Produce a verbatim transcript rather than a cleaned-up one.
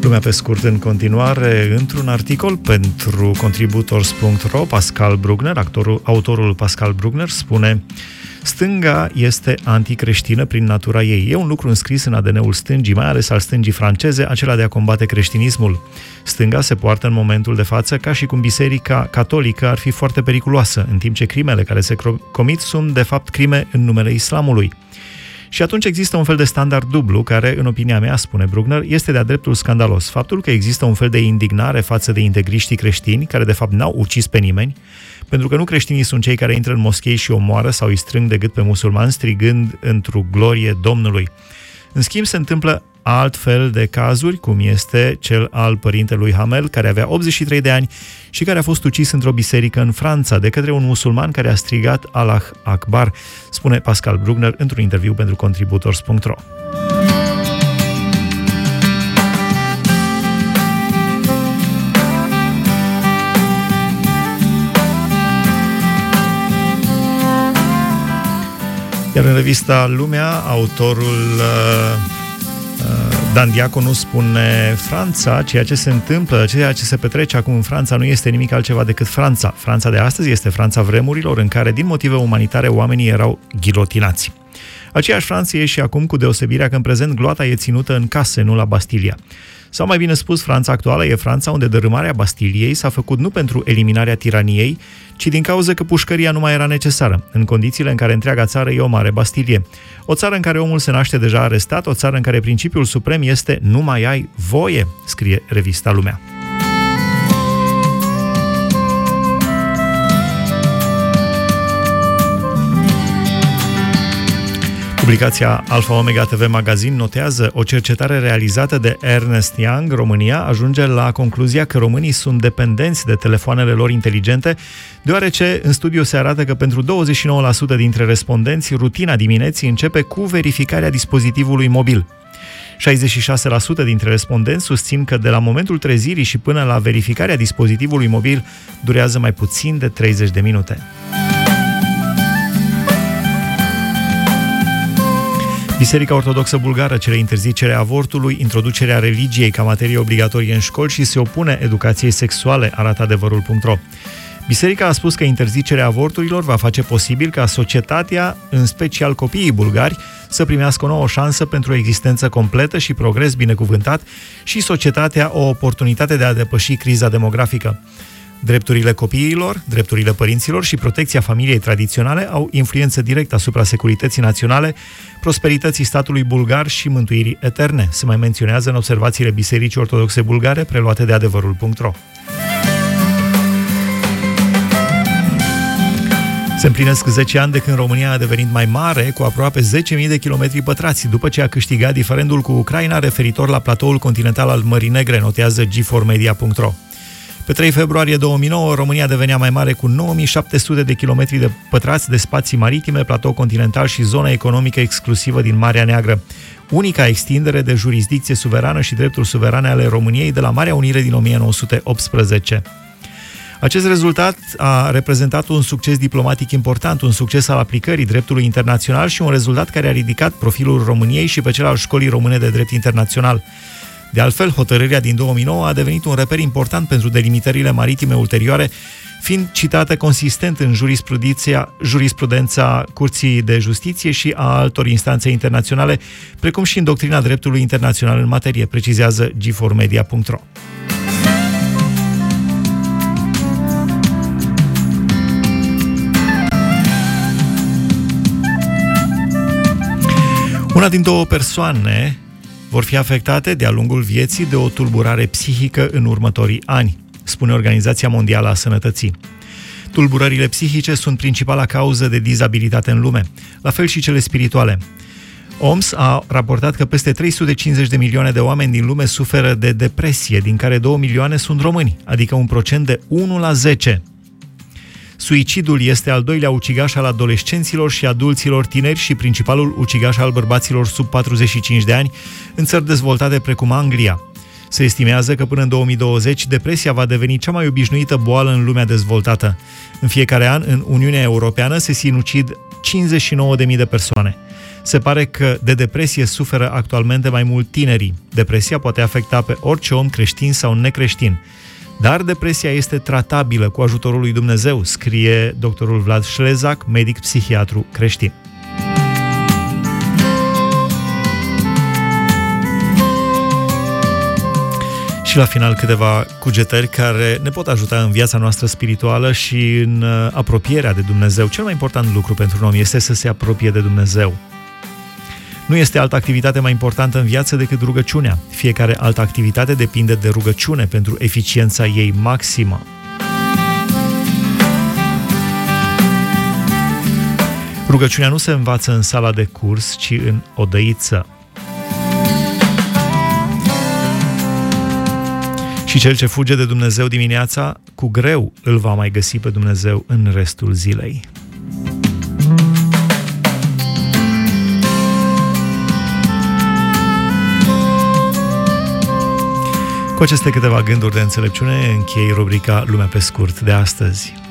Lumea pe scurt în continuare. Într-un articol pentru contributors punct ro, Pascal Bruckner, actorul, autorul Pascal Bruckner, spune: stânga este anticreștină prin natura ei. E un lucru înscris în A D N-ul stângii, mai ales al stângii franceze, acela de a combate creștinismul. Stânga se poartă în momentul de față ca și cum biserica catolică ar fi foarte periculoasă, în timp ce crimele care se comit sunt de fapt crime în numele islamului. Și atunci există un fel de standard dublu care, în opinia mea, spune Bruckner, este de-a dreptul scandalos. Faptul că există un fel de indignare față de integriștii creștini, care de fapt n-au ucis pe nimeni, pentru că nu creștinii sunt cei care intră în moschei și omoară sau îi strâng de gât pe musulmani, strigând într-o glorie Domnului. În schimb, se întâmplă altfel de cazuri, cum este cel al părintelui Hamel, care avea optzeci și trei de ani și care a fost ucis într-o biserică în Franța de către un musulman care a strigat Allah Akbar, spune Pascal Bruckner într-un interviu pentru contributors punct ro. Iar în revista Lumea, autorul Dan Diaconu spune: Franța, ceea ce se întâmplă, ceea ce se petrece acum în Franța nu este nimic altceva decât Franța. Franța de astăzi este Franța vremurilor în care, din motive umanitare, oamenii erau ghilotinați. Aceeași Franță e și acum, cu deosebirea că în prezent gloata e ținută în case, nu la Bastilia. Sau mai bine spus, Franța actuală e Franța unde dărâmarea Bastiliei s-a făcut nu pentru eliminarea tiraniei, ci din cauza că pușcăria nu mai era necesară, în condițiile în care întreaga țară e o mare Bastilie. O țară în care omul se naște deja arestat, o țară în care principiul suprem este nu mai ai voie, scrie revista Lumea. Publicația Alpha Omega T V Magazin notează: o cercetare realizată de Ernst Young, România, ajunge la concluzia că românii sunt dependenți de telefoanele lor inteligente, deoarece în studiu se arată că pentru douăzeci și nouă la sută dintre respondenți, rutina dimineții începe cu verificarea dispozitivului mobil. șaizeci și șase la sută dintre respondenți susțin că de la momentul trezirii și până la verificarea dispozitivului mobil durează mai puțin de treizeci de minute. Biserica Ortodoxă Bulgară cere interzicerea avortului, introducerea religiei ca materie obligatorie în școli și se opune educației sexuale, arată adevărul punct ro. Biserica a spus că interzicerea avorturilor va face posibil ca societatea, în special copiii bulgari, să primească o nouă șansă pentru o existență completă și progres binecuvântat și societatea o oportunitate de a depăși criza demografică. Drepturile copiilor, drepturile părinților și protecția familiei tradiționale au influență directă asupra securității naționale, prosperității statului bulgar și mântuirii eterne, se mai menționează în observațiile Bisericii Ortodoxe Bulgare preluate de adevărul punct ro. Se împlinesc zece ani de când România a devenit mai mare, cu aproape zece mii de kilometri pătrați, după ce a câștigat diferendul cu Ucraina referitor la platoul continental al Mării Negre, notează G four media punct ro. Pe trei februarie două mii nouă, România devenea mai mare cu nouă mii șapte sute de kilometri de pătrați de spații maritime, platou continental și zona economică exclusivă din Marea Neagră. Unica extindere de jurisdicție suverană și drepturi suverane ale României de la Marea Unire din o mie nouă sute optsprezece. Acest rezultat a reprezentat un succes diplomatic important, un succes al aplicării dreptului internațional și un rezultat care a ridicat profilul României și pe cel al Școlii Române de Drept Internațional. De altfel, hotărârea din două mii nouă a devenit un reper important pentru delimitările maritime ulterioare, fiind citată consistent în jurisprudența, jurisprudența Curții de Justiție și a altor instanțe internaționale, precum și în doctrina dreptului internațional în materie, precizează G four media punct ro. Una din două persoane vor fi afectate de-a lungul vieții de o tulburare psihică în următorii ani, spune Organizația Mondială a Sănătății. Tulburările psihice sunt principala cauză de dizabilitate în lume, la fel și cele spirituale. O M S a raportat că peste trei sute cincizeci de milioane de oameni din lume suferă de depresie, din care două milioane sunt români, adică un procent de unu la zece. Suicidul este al doilea ucigaș al adolescenților și adulților tineri și principalul ucigaș al bărbaților sub patruzeci și cinci de ani în țări dezvoltate precum Anglia. Se estimează că până în două mii douăzeci depresia va deveni cea mai obișnuită boală în lumea dezvoltată. În fiecare an, în Uniunea Europeană se sinucid cincizeci și nouă de mii de persoane. Se pare că de depresie suferă actualmente mai mult tinerii. Depresia poate afecta pe orice om creștin sau necreștin. Dar depresia este tratabilă cu ajutorul lui Dumnezeu, scrie doctorul Vlad Șlezac, medic psihiatru creștin. Și la final câteva cugetări care ne pot ajuta în viața noastră spirituală și în apropierea de Dumnezeu. Cel mai important lucru pentru un om este să se apropie de Dumnezeu. Nu este altă activitate mai importantă în viață decât rugăciunea. Fiecare altă activitate depinde de rugăciune pentru eficiența ei maximă. Rugăciunea nu se învață în sala de curs, ci în odăiță. Și cel ce fuge de Dumnezeu dimineața, cu greu îl va mai găsi pe Dumnezeu în restul zilei. Cu aceste câteva gânduri de înțelepciune închei rubrica Lumea pe scurt de astăzi.